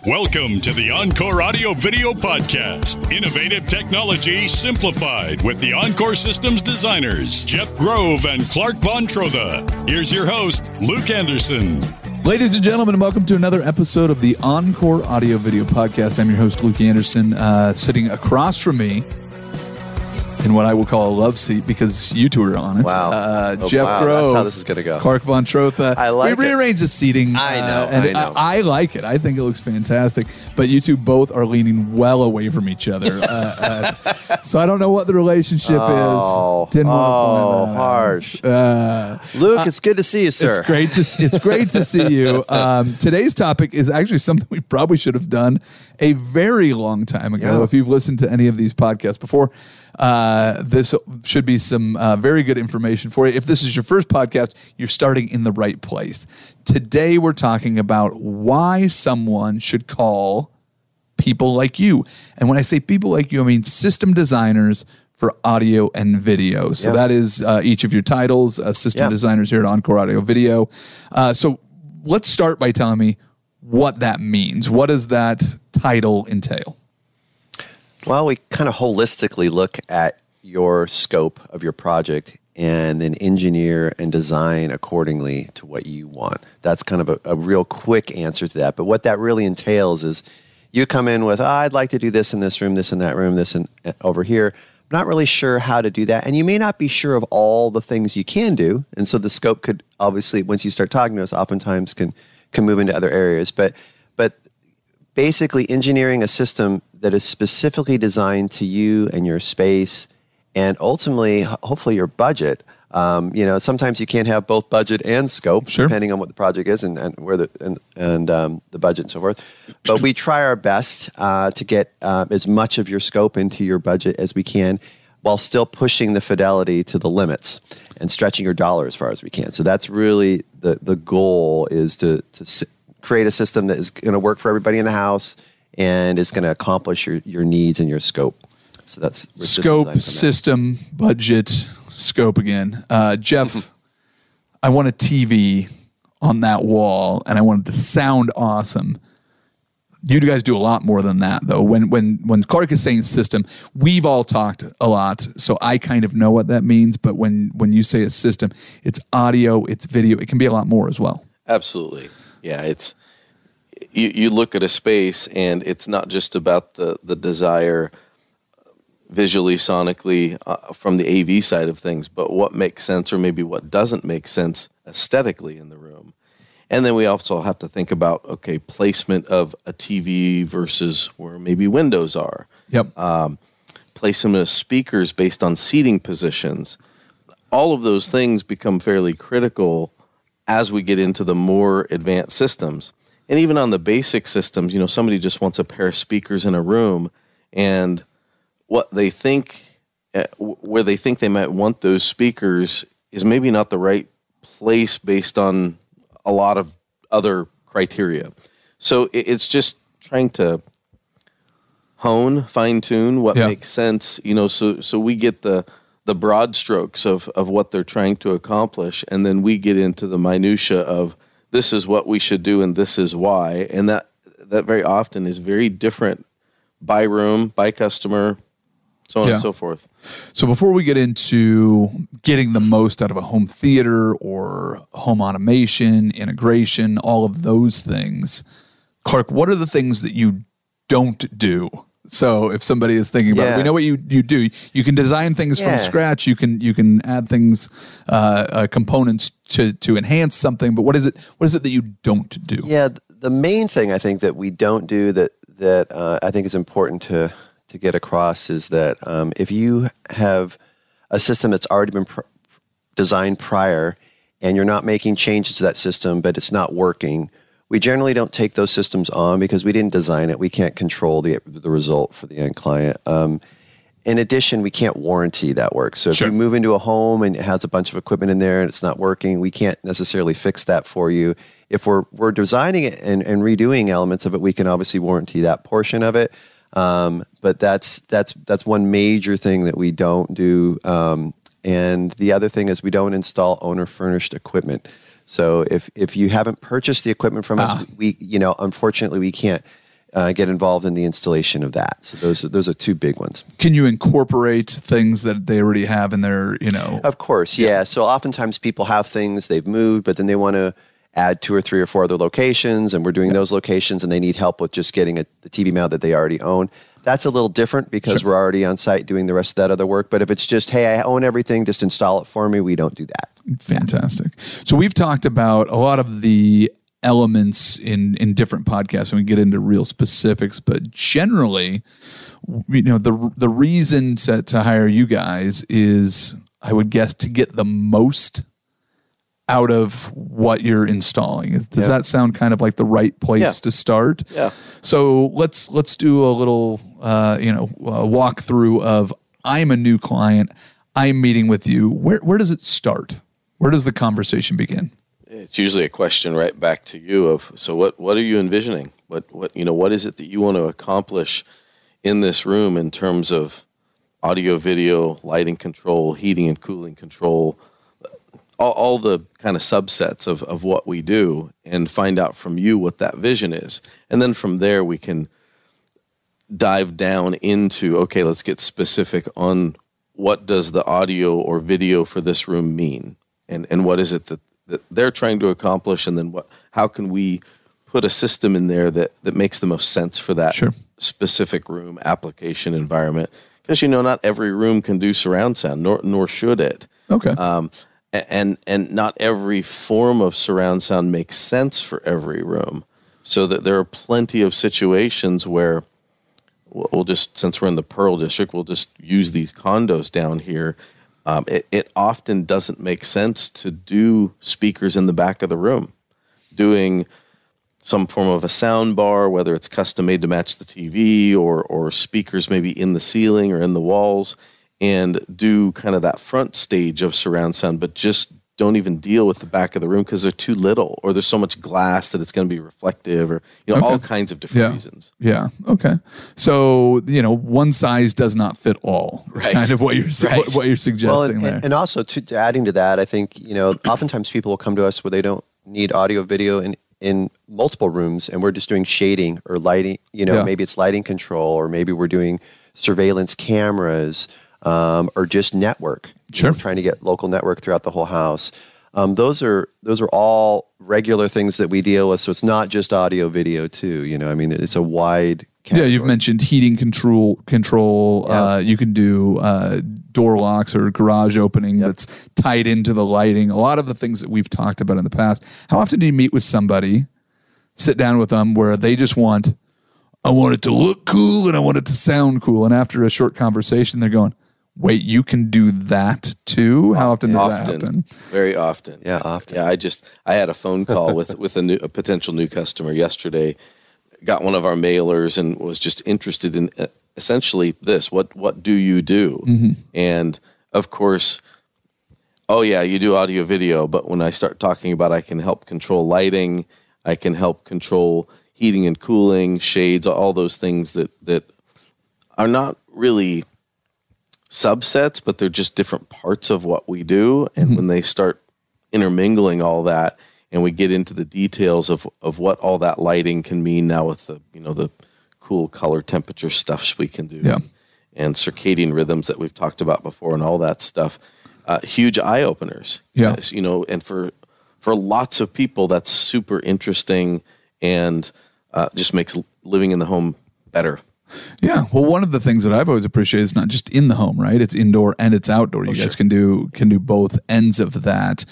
Welcome to the Encore Audio Video Podcast. Innovative technology simplified with the Encore Systems designers, Jeff Grove and Clark Von Trotha. Here's your host, Luke Anderson. Ladies and gentlemen, welcome to another episode of the Encore Audio Video Podcast. I'm your host, Luke Anderson, sitting across from me in what I will call a love seat because you two are on it. Wow. Jeff Grove. That's how this is going to go. Clark Von Trotha. I like We rearranged the seating. I know. I like it. I think it looks fantastic. But you two both are leaning well away from each other. So I don't know what the relationship is. Didn't want to harsh. Luke, it's good to see you, sir. It's great to see you. Today's topic is actually something we probably should have done a very long time ago. Yeah. If you've listened to any of these podcasts before, this should be some very good information for you. If this is your first podcast, you're starting in the right place. Today, we're talking about why someone should call people like you. And when I say people like you, I mean system designers for audio and video. So that is each of your titles, system designers here at Encore Audio Video. So let's start by telling me what that means. What does that title entail? Well, we kind of holistically look at your scope of your project and then engineer and design accordingly to what you want. That's kind of a real quick answer to that. But what that really entails is you come in with, I'd like to do this in this room, this in that room, this and over here. I'm not really sure how to do that. And you may not be sure of all the things you can do. And so the scope could obviously, once you start talking to us, oftentimes can move into other areas. But basically engineering a system that is specifically designed to you and your space and ultimately, hopefully, your budget. Sometimes you can't have both budget and scope, depending on what the project is and where the budget and so forth. But we try our best to get as much of your scope into your budget as we can, while still pushing the fidelity to the limits and stretching your dollar as far as we can. So that's really the goal: is to create a system that is going to work for everybody in the house and is going to accomplish your needs and your scope. So that's scope, system, budget, scope again. Jeff, I want a TV on that wall and I want it to sound awesome. You guys do a lot more than that, though. When Clark is saying system, we've all talked a lot, so I kind of know what that means. But when you say a system, it's audio, it's video. It can be a lot more as well. Absolutely. Yeah, it's you look at a space and it's not just about the desire visually, sonically, from the AV side of things, but what makes sense or maybe what doesn't make sense aesthetically in the room. And then we also have to think about, placement of a TV versus where maybe windows are. Yep. Placement of speakers based on seating positions. All of those things become fairly critical as we get into the more advanced systems. And even on the basic systems, somebody just wants a pair of speakers in a room, and what they think, where they think they might want those speakers is maybe not the right place based on a lot of other criteria. So it's just trying to fine-tune what makes sense, so we get the broad strokes of what they're trying to accomplish, and then we get into the minutia of this is what we should do and this is why. And that very often is very different by room, by customer, so on and so forth. So before we get into getting the most out of a home theater or home automation, integration, all of those things, Clark, what are the things that you don't do? So if somebody is thinking about it, we know what you do. You can design things from scratch. You can add things, components to enhance something. But what is it that you don't do? Yeah, the main thing I think that we don't do that I think is important to get across is that if you have a system that's already been designed prior and you're not making changes to that system, but it's not working, we generally don't take those systems on because we didn't design it. We can't control the result for the end client. In addition, we can't warranty that work. So if you move into a home and it has a bunch of equipment in there and it's not working, we can't necessarily fix that for you. If we're designing it and redoing elements of it, we can obviously warranty that portion of it. But that's one major thing that we don't do. And the other thing is we don't install owner-furnished equipment. So if you haven't purchased the equipment from us, we unfortunately we can't get involved in the installation of that. So those are two big ones. Can you incorporate things that they already have in their, Of course, yeah. So oftentimes people have things they've moved, but then they want to add 2 or 3 or 4 other locations, and we're doing those locations, and they need help with just getting the TV mount that they already own. That's a little different because we're already on site doing the rest of that other work. But if it's just, hey, I own everything, just install it for me, we don't do that. Fantastic. So we've talked about a lot of the elements in different podcasts, and we get into real specifics, but generally, the reason to hire you guys is, I would guess, to get the most out of what you're installing. Does that sound kind of like the right place to start? Yeah. So let's do a little walkthrough of, I'm a new client, I'm meeting with you. Where does it start? Where does the conversation begin? It's usually a question right back to you of, so what are you envisioning? What is it that you want to accomplish in this room in terms of audio, video, lighting control, heating and cooling control, all the kind of subsets of what we do, and find out from you what that vision is. And then from there we can dive down into, okay, let's get specific on what does the audio or video for this room mean? And what is it that they're trying to accomplish, and then how can we put a system in there that makes the most sense for that specific room, application, environment? Because not every room can do surround sound, nor should it. Okay. And not every form of surround sound makes sense for every room. So that there are plenty of situations where we'll just, since we're in the Pearl District, we'll just use these condos down here. It often doesn't make sense to do speakers in the back of the room. Doing some form of a sound bar, whether it's custom made to match the TV or speakers maybe in the ceiling or in the walls, and do kind of that front stage of surround sound, but just don't even deal with the back of the room because they're too little, or there's so much glass that it's going to be reflective, or all kinds of different reasons. Yeah. Okay. So one size does not fit all. It's kind of what you're suggesting there. And also to adding to that, I think oftentimes people will come to us where they don't need audio, video in multiple rooms, and we're just doing shading or lighting. Maybe it's lighting control, or maybe we're doing surveillance cameras. Or just network. Sure. Trying to get local network throughout the whole house. Those are all regular things that we deal with. So it's not just audio, video too. It's a wide category. Yeah, you've mentioned heating control. You can do door locks or garage opening that's tied into the lighting. A lot of the things that we've talked about in the past. How often do you meet with somebody, sit down with them, where they just want, I want it to look cool and I want it to sound cool, and after a short conversation, they're going, wait, you can do that too? How often does that happen? Very often. Yeah, often. Yeah, I had a phone call with a potential new customer yesterday. Got one of our mailers and was just interested in essentially this. What do you do? Mm-hmm. And of course, oh yeah, you do audio video. But when I start talking about, I can help control lighting, I can help control heating and cooling, shades, all those things that are not really subsets, but they're just different parts of what we do. And when they start intermingling all that, and we get into the details of what all that lighting can mean now with the cool color temperature stuff we can do, and circadian rhythms that we've talked about before, and all that stuff, huge eye openers. Yeah, and for lots of people, that's super interesting and just makes living in the home better. Yeah. Well, one of the things that I've always appreciated is not just in the home, right? It's indoor and it's outdoor. You guys can do both ends of that.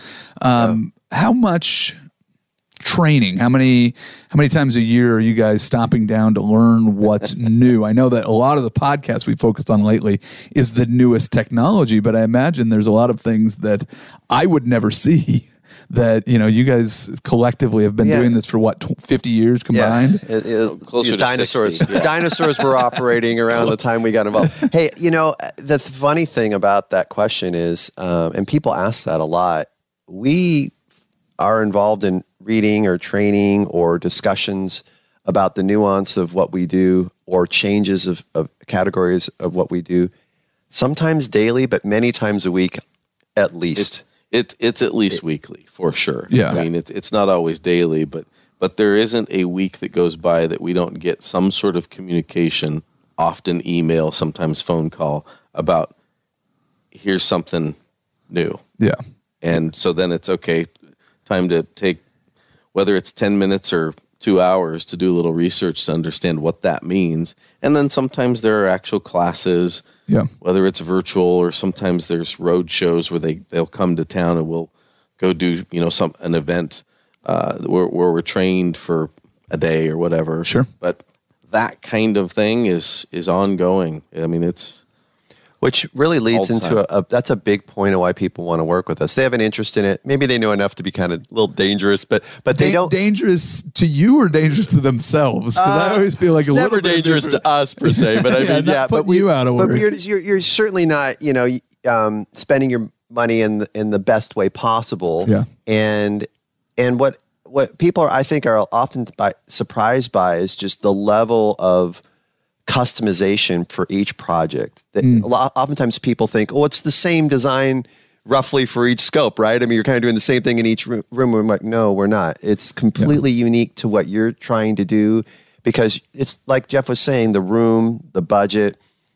How much training? How many times a year are you guys stopping down to learn what's new? I know that a lot of the podcasts we focused on lately is the newest technology, but I imagine there's a lot of things that I would never see. That you guys collectively have been doing this for 50 years combined? Closer to dinosaurs. 60. Dinosaurs were operating around the time we got involved. Hey, the funny thing about that question is, and people ask that a lot, we are involved in reading or training or discussions about the nuance of what we do or changes of categories of what we do, sometimes daily, but many times a week at least. It's at least weekly for sure. Yeah. I mean, it's not always daily, but but there isn't a week that goes by that we don't get some sort of communication, often email, sometimes phone call, about here's something new. Yeah. And so then it's okay, time to take, whether it's 10 minutes or 2 hours, to do a little research to understand what that means. And then sometimes there are actual classes, whether it's virtual or sometimes there's road shows where they'll come to town and we'll go do, an event where we're trained for a day or whatever. Sure. But that kind of thing is ongoing. I mean, it's... Which really leads into that's a big point of why people want to work with us. They have an interest in it. Maybe they know enough to be kind of a little dangerous, but they don't. Dangerous to you or dangerous to themselves? Because I always feel like it's never dangerous to us per se. But I mean, but you out of work. But you're certainly not, spending your money in the best way possible. Yeah. And what people I think are often surprised by is just the level of customization for each project. That oftentimes people think, oh, it's the same design roughly for each scope, right? I mean, you're kind of doing the same thing in each room. We're like, no, we're not. It's completely unique to what you're trying to do, because it's like Jeff was saying, the room, the budget,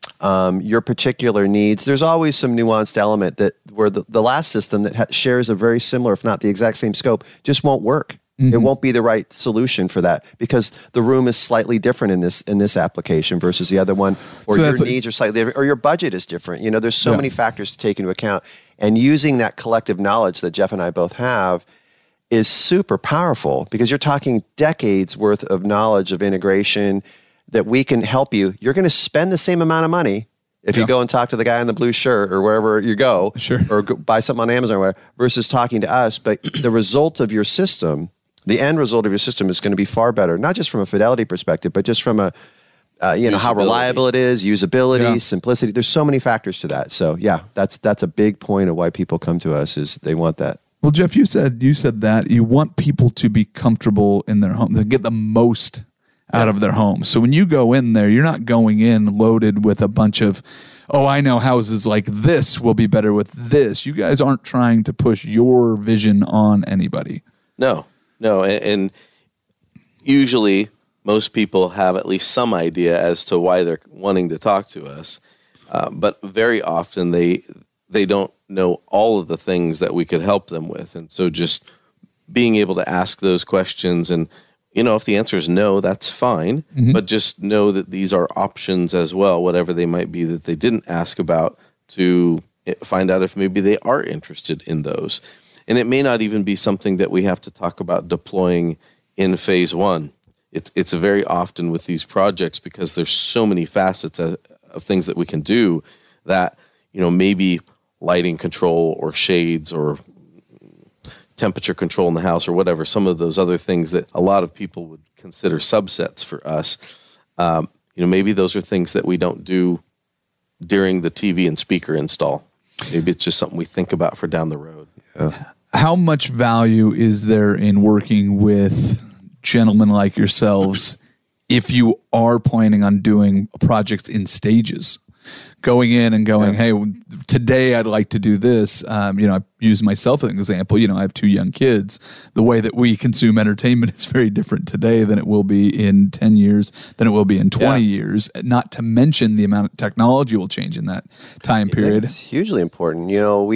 your particular needs. There's always some nuanced element that where the last system that shares a very similar, if not the exact same scope, just won't work. It won't be the right solution for that because the room is slightly different in this application versus the other one, or your needs are slightly different, or your budget is different. There's so many factors to take into account, and using that collective knowledge that Jeff and I both have is super powerful, because you're talking decades worth of knowledge of integration that we can help you. You're going to spend the same amount of money if you go and talk to the guy in the blue shirt or wherever you go, or buy something on Amazon or whatever, versus talking to us. But the result of your system, the end result of your system, is going to be far better, not just from a fidelity perspective, but just from a, how reliable it is, usability, simplicity. There's so many factors to that. So that's a big point of why people come to us, is they want that. Well, Jeff, you said that you want people to be comfortable in their home, to get the most out of their home. So when you go in there, you're not going in loaded with a bunch of, I know houses like this will be better with this. You guys aren't trying to push your vision on anybody. No, and usually most people have at least some idea as to why they're wanting to talk to us, but very often they don't know all of the things that we could help them with. And so just being able to ask those questions, and if the answer is no, that's fine, but just know that these are options as well, whatever they might be that they didn't ask about, to find out if maybe they are interested in those. And it may not even be something that we have to talk about deploying in phase one. It's very often with these projects, because there's so many facets of things that we can do, that, maybe lighting control or shades or temperature control in the house or whatever, some of those other things that a lot of people would consider subsets for us. Maybe those are things that we don't do during the TV and speaker install. Maybe it's just something we think about for down the road. Yeah. How much value is there in working with gentlemen like yourselves if you are planning on doing projects in stages? Going in and going, hey, today I'd like to do this. I use myself as an example. I have 2 young kids. The way that we consume entertainment is very different today than it will be in 10 years, than it will be in 20 years. Not to mention the amount of technology will change in that time period. It's hugely important.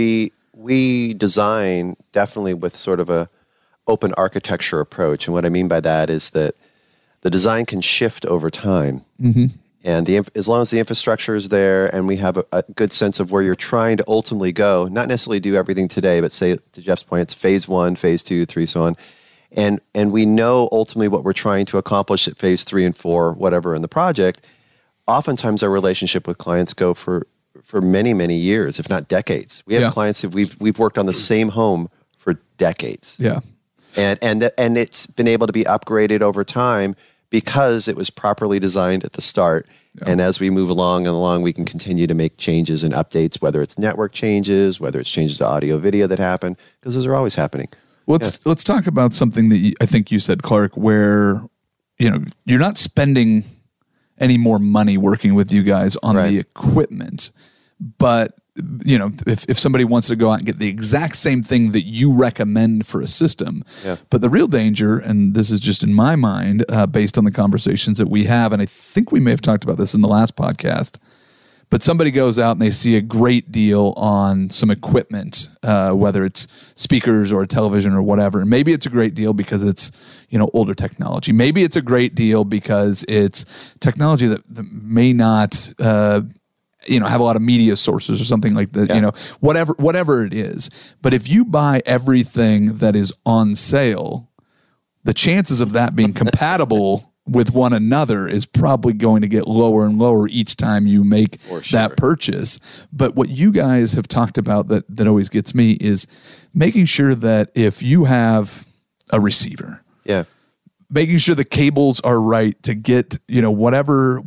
We design definitely with sort of a open architecture approach. And what I mean by that is that the design can shift over time. And as long as the infrastructure is there and we have a good sense of where you're trying to ultimately go, not necessarily do everything today, but say, to Jeff's point, it's phase 1, phase 2, 3, so on. And we know ultimately what we're trying to accomplish at phase 3 and 4, whatever in the project. Oftentimes our relationship with clients go for many, many years, if not decades. We have clients that we've worked on the same home for decades. Yeah. And it's been able to be upgraded over time because it was properly designed at the start. Yeah. And as we move along, we can continue to make changes and updates, whether it's network changes, whether it's changes to audio, video that happen, because those are always happening. Let's talk about something that I think you said, Clark, where you're not spending any more money working with you guys on the equipment, but if somebody wants to go out and get the exact same thing that you recommend for a system. Yeah. But the real danger, and this is just in my mind, based on the conversations that we have, and I think we may have talked about this in the last podcast, but somebody goes out and they see a great deal on some equipment, whether it's speakers or a television or whatever. And maybe it's a great deal because it's, older technology. Maybe it's a great deal because it's technology that may not, have a lot of media sources or something like that, whatever it is. But if you buy everything that is on sale, the chances of that being compatible with one another is probably going to get lower and lower each time you make that purchase. But what you guys have talked about that always gets me is making sure that if you have a receiver, making sure the cables are right to get, whatever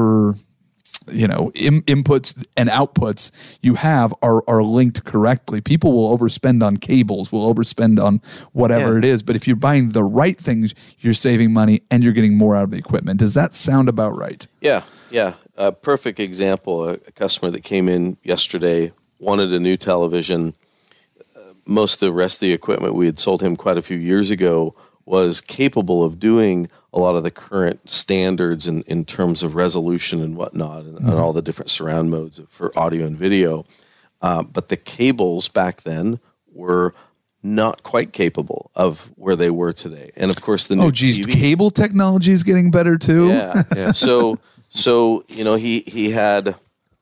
inputs and outputs you have are linked correctly. People will overspend on cables, will overspend on whatever it is. But if you're buying the right things, you're saving money and you're getting more out of the equipment. Does that sound about right? Yeah. A perfect example, a customer that came in yesterday wanted a new television. Most of the rest of the equipment we had sold him quite a few years ago was capable of doing a lot of the current standards in terms of resolution and whatnot, and all the different surround modes for audio and video. But the cables back then were not quite capable of where they were today. And of course, the new TV, cable technology is getting better too. Yeah. So he had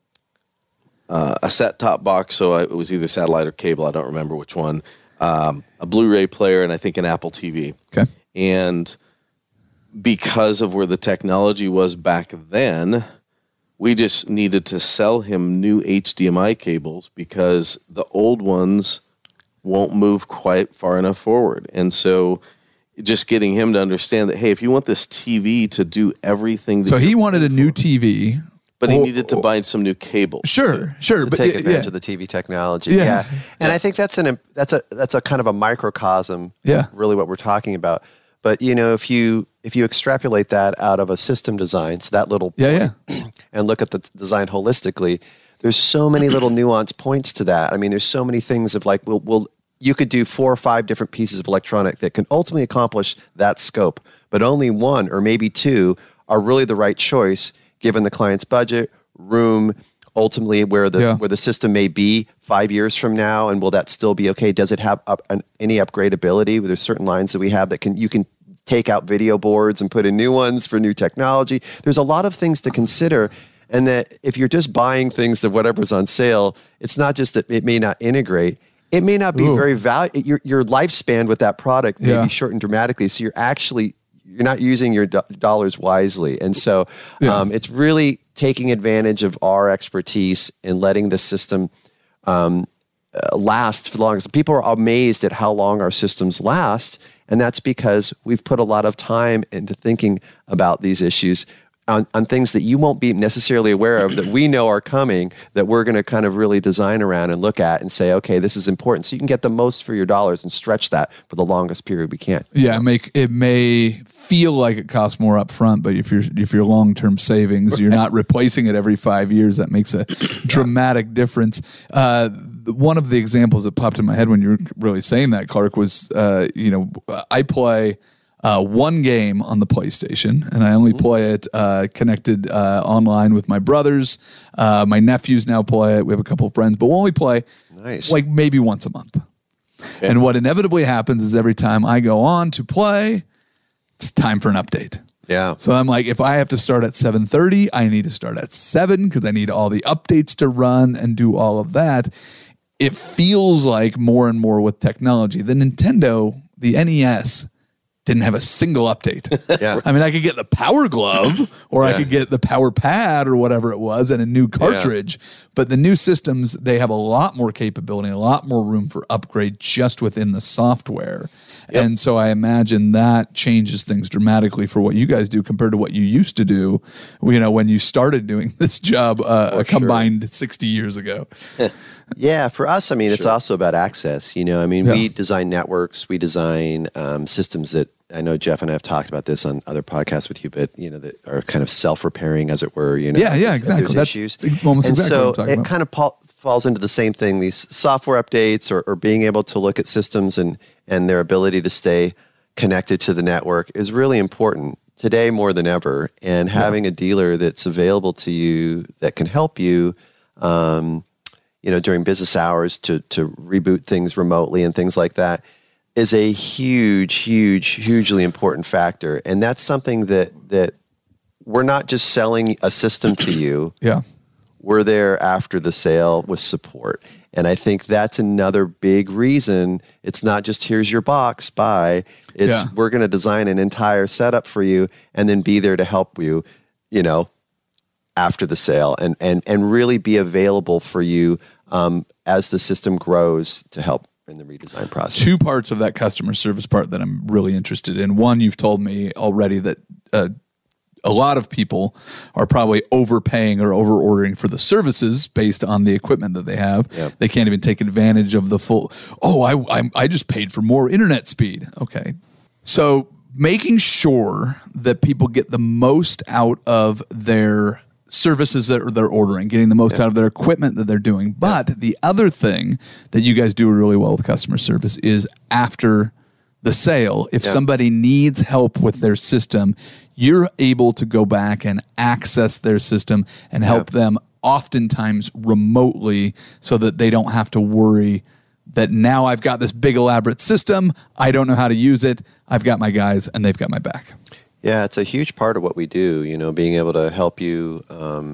a set-top box, so it was either satellite or cable. I don't remember which one. A Blu-ray player, and I think an Apple TV. Okay. And because of where the technology was back then, we just needed to sell him new HDMI cables because the old ones won't move quite far enough forward. And so just getting him to understand that, hey, if you want this TV to do everything... So he wanted a new TV... But he needed to buy some new cables. Sure. But take advantage of the TV technology. Yeah. And I think that's a kind of a microcosm. Yeah. Really, what we're talking about. But if you extrapolate that out of a system design, so that little point, and look at the design holistically, there's so many little nuance points to that. I mean, there's so many things of like you could do 4 or 5 different pieces of electronic that can ultimately accomplish that scope, but only 1 or maybe 2 are really the right choice given the client's budget, room, ultimately where the system may be 5 years from now, and will that still be okay? Does it have any upgradability? There's certain lines that we have that you can take out video boards and put in new ones for new technology. There's a lot of things to consider, and that if you're just buying things of whatever's on sale, it's not just that it may not integrate. It may not be very valuable. Your lifespan with that product may be shortened dramatically, so you're not using your dollars wisely. And so it's really taking advantage of our expertise and letting the system last for the longest. People are amazed at how long our systems last, and that's because we've put a lot of time into thinking about these issues on things that you won't be necessarily aware of, that we know are coming, that we're going to kind of really design around and look at and say, okay, this is important. So you can get the most for your dollars and stretch that for the longest period we can. Yeah, it may feel like it costs more up front, but if you're long-term savings, you're not replacing it every 5 years. That makes a dramatic difference. One of the examples that popped in my head when you were really saying that, Clark, was, I play one game on the PlayStation, and I only play it connected online with my brothers. My nephews now play it. We have a couple of friends, but we'll only play like maybe once a month. Okay. And what inevitably happens is every time I go on to play, it's time for an update. Yeah. So I'm like, if I have to start at 7:30, I need to start at 7 because I need all the updates to run and do all of that. It feels like more and more with technology. The Nintendo, the NES, didn't have a single update. Yeah. I mean, I could get the Power Glove or I could get the Power Pad or whatever it was and a new cartridge. But the new systems, they have a lot more capability and a lot more room for upgrade just within the software. Yep. And so I imagine that changes things dramatically for what you guys do compared to what you used to do, when you started doing this job a combined 60 years ago. Yeah, for us, I mean, it's also about access. We design networks, we design systems that I know Jeff and I have talked about this on other podcasts with you, but that are kind of self-repairing, as it were. Exactly. That's issues. almost and exactly so what I'm talking it about. kind of falls into the same thing. These software updates or being able to look at systems and their ability to stay connected to the network is really important today more than ever. And having a dealer that's available to you that can help you, during business hours to reboot things remotely and things like that is a hugely important factor. And that's something that we're not just selling a system to you. Yeah. We're there after the sale with support. And I think that's another big reason. It's not just here's your box, bye. It's we're going to design an entire setup for you and then be there to help you, after the sale and really be available for you as the system grows to help in the redesign process. Two parts of that customer service part that I'm really interested in. One, you've told me already that a lot of people are probably overpaying or over ordering for the services based on the equipment that they have. Yep. They can't even take advantage of the full, I just paid for more internet speed. Okay. So making sure that people get the most out of their services that they're ordering, getting the most out of their equipment that they're doing. But the other thing that you guys do really well with customer service is after the sale, if somebody needs help with their system, you're able to go back and access their system and help them oftentimes remotely so that they don't have to worry that now I've got this big elaborate system. I don't know how to use it. I've got my guys and they've got my back. Yeah, it's a huge part of what we do, being able to help you,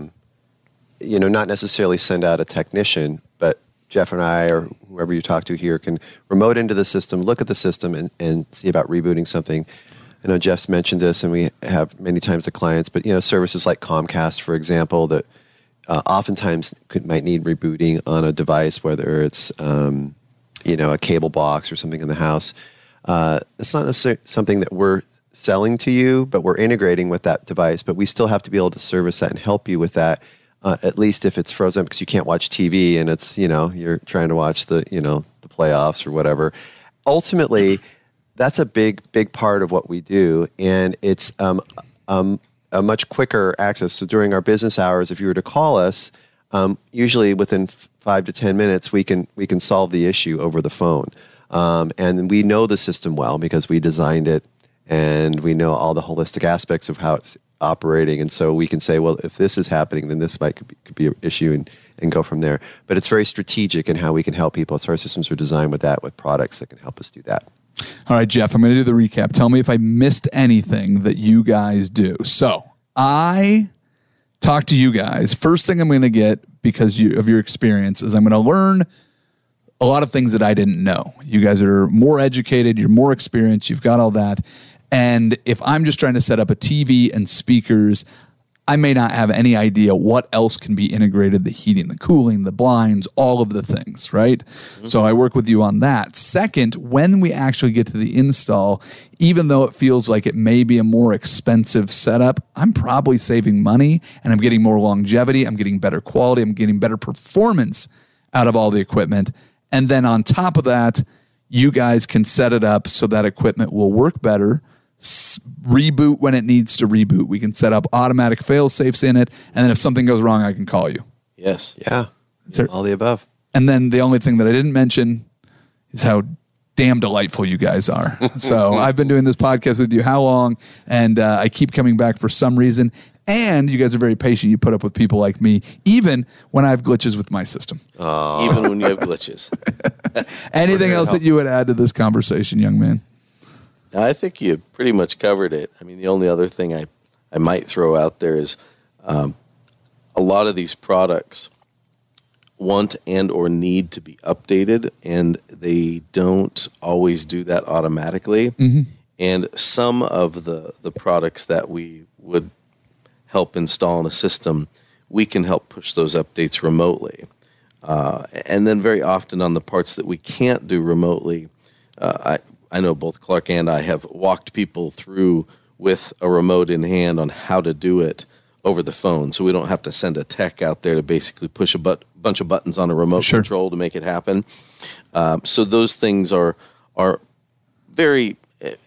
not necessarily send out a technician, but Jeff and I or whoever you talk to here can remote into the system, look at the system and see about rebooting something. I know Jeff's mentioned this and we have many times the clients, but, services like Comcast, for example, that oftentimes might need rebooting on a device, whether it's, a cable box or something in the house. It's not necessarily something that we're selling to you, but we're integrating with that device, but we still have to be able to service that and help you with that, at least if it's frozen because you can't watch TV and it's, you're trying to watch the playoffs or whatever. Ultimately, that's a big part of what we do. And it's a much quicker access. So during our business hours, if you were to call us, usually within 5 to 10 minutes, we can solve the issue over the phone. And we know the system well because we designed it and we know all the holistic aspects of how it's operating. And so we can say, well, if this is happening, then this could be an issue and go from there. But it's very strategic in how we can help people. So our systems are designed with products that can help us do that. All right, Jeff, I'm going to do the recap. Tell me if I missed anything that you guys do. So I talk to you guys. First thing I'm going to get, because of your experience, is I'm going to learn a lot of things that I didn't know. You guys are more educated. You're more experienced. You've got all that. And if I'm just trying to set up a TV and speakers, I may not have any idea what else can be integrated, the heating, the cooling, the blinds, all of the things, right? Mm-hmm. So I work with you on that. Second, when we actually get to the install, even though it feels like it may be a more expensive setup, I'm probably saving money and I'm getting more longevity. I'm getting better quality. I'm getting better performance out of all the equipment. And then on top of that, you guys can set it up so that equipment will work better, reboot when it needs to reboot. We can set up automatic fail safes in it. And then if something goes wrong, I can call you. Yes. Yeah. All the above. And then the only thing that I didn't mention is how damn delightful you guys are. So I've been doing this podcast with you how long? And I keep coming back for some reason. And you guys are very patient. You put up with people like me, even when I have glitches with my system. Even when you have glitches. Anything else that you would add to this conversation, young man? I think you pretty much covered it. I mean, the only other thing I might throw out there is a lot of these products want and or need to be updated, and they don't always do that automatically. Mm-hmm. And some of the products that we would help install in a system, we can help push those updates remotely. And then very often on the parts that we can't do remotely, I know both Clark and I have walked people through with a remote in hand on how to do it over the phone, so we don't have to send a tech out there to basically push a bunch of buttons on a remote control to make it happen. So those things are very,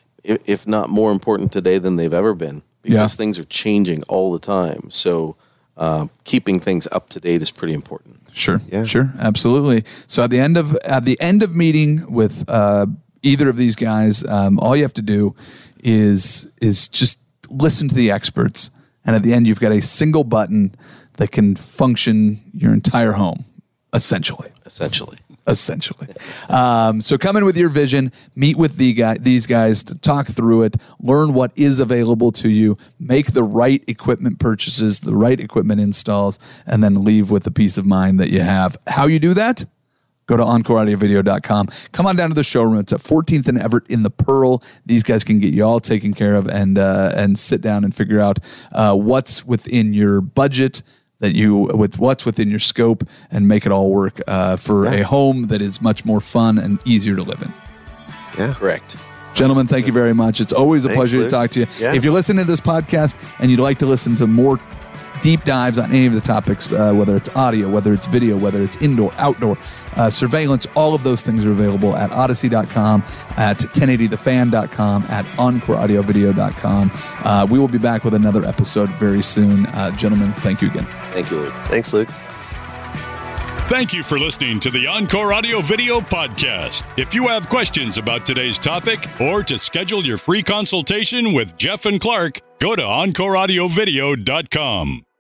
if not more important today than they've ever been, because things are changing all the time. So keeping things up to date is pretty important. Sure. Yeah. Sure. Absolutely. So at the end of meeting with either of these guys, all you have to do is just listen to the experts. And at the end, you've got a single button that can function your entire home, essentially. So come in with your vision, meet with these guys to talk through it, learn what is available to you, make the right equipment purchases, the right equipment installs, and then leave with the peace of mind that you have. How you do that? Go to EncoreAudioVideo.com. Come on down to the showroom. It's at 14th and Everett in the Pearl. These guys can get you all taken care of and sit down and figure out what's within your budget, what's within your scope, and make it all work for a home that is much more fun and easier to live in. Yeah, correct. Gentlemen, thank you very much. It's always a pleasure Luke. to talk to you. Yeah. If you're listening to this podcast and you'd like to listen to more deep dives on any of the topics, whether it's audio, whether it's video, whether it's indoor, outdoor, surveillance, all of those things are available at Odyssey.com, at 1080thefan.com, at EncoreAudioVideo.com. We will be back with another episode very soon. Gentlemen, thank you again. Thank you, Luke. Thanks, Luke. Thank you for listening to the Encore Audio Video Podcast. If you have questions about today's topic or to schedule your free consultation with Jeff and Clark, go to EncoreAudioVideo.com.